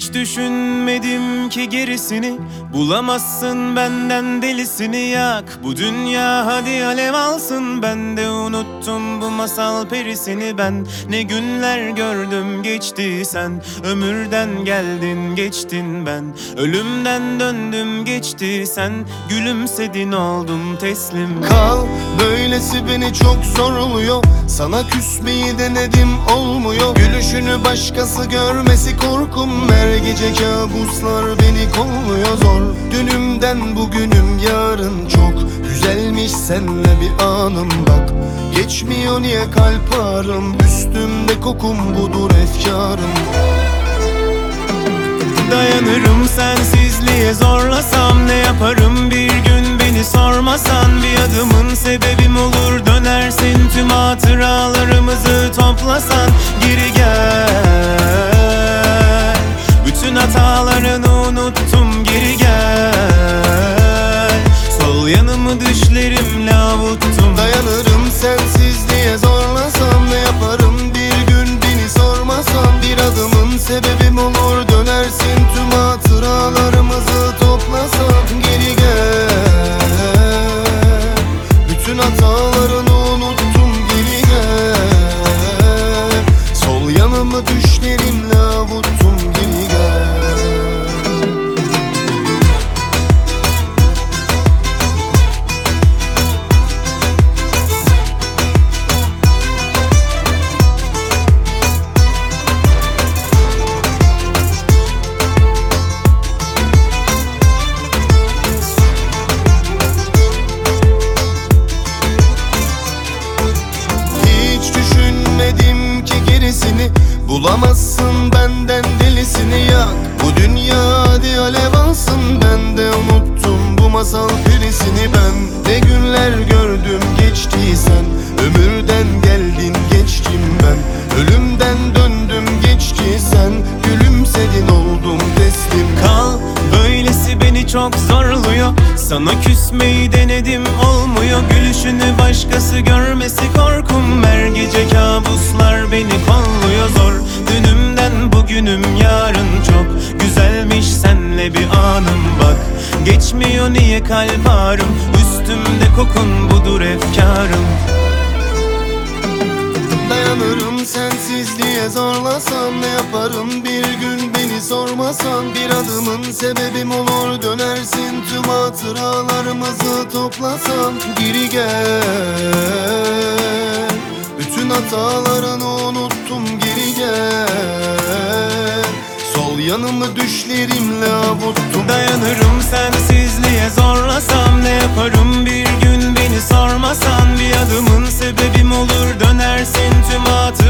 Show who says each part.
Speaker 1: Hiç düşünmedim ki gerisini, bulamazsın benden delisini. Yak bu dünya hadi alev alsın, ben de unuttum bu masal perisini. Ben ne günler gördüm geçti sen, ömürden geldin geçtin ben. Ölümden döndüm geçti sen, gülümsedin oldum teslim.
Speaker 2: Kal böylesi beni çok zorluyor, sana küsmeyi denedim olmuyor. Gülüşünü başkası görmesi korkum, her gece kabuslar beni kolluyor zor. Dünümden bugünüm yarın çok güzelmiş senle bir anım bak. Geçmiyor niye kalp ağrım, üstümde kokum budur efkarım.
Speaker 1: Dayanırım sensizliğe, zorlasam ne yaparım bir gün beni sormasan. Bir adımın sebebim olur, dönersin tüm hatıralarımızı toplasan. Geri gel, bütün hatalarını unuttum, geri gel. Sol yanımı düşlerimle avuttum.
Speaker 2: Dayanırım sensizliğe, zorlasam ne yaparım bir gün beni sormasan. Bir adımın sebebim olur, dönersin tüm hatıralarımızı toplasan. Geri gel, bütün hatalarını unuttum, geri gel. Sol yanımı düşlerimle avuttum, geri gel. Bulamazsın benden delisini. Yak bu dünya hadi alev alsın, ben de unuttum bu masal perisini. Ben ne günler gördüm geçti sen, ömürden geldin geçtim ben. Ölümden döndüm geçti sen, gülümsedin oldum teslim.
Speaker 1: Kal böylesi beni çok zorluyor, sana küsmeyi denedim olmuyor. Gülüşünü başkası görmesi korkum, her gece kabuslar beni kolluyor zor. Dünümden bugünüm yarın çok güzelmiş senle bir anım bak. Geçmiyor niye kalp ağrım, üstümde kokun budur efkarım.
Speaker 2: Dayanırım sensizliğe, zorlasam ne yaparım bir gün beni sormasan. Bir adımın sebebim olur, dönersin tüm hatıralarımızı toplasan. Geri gel, bütün hatalarını unuttum, geri gel. Sol yanımı düşlerimle avuttum.
Speaker 1: Dayanırım sensizliğe, zorlasam ne yaparım bir gün beni sormasan. Bir adımın sebebim olur, dönersin tüm hatıralarımızı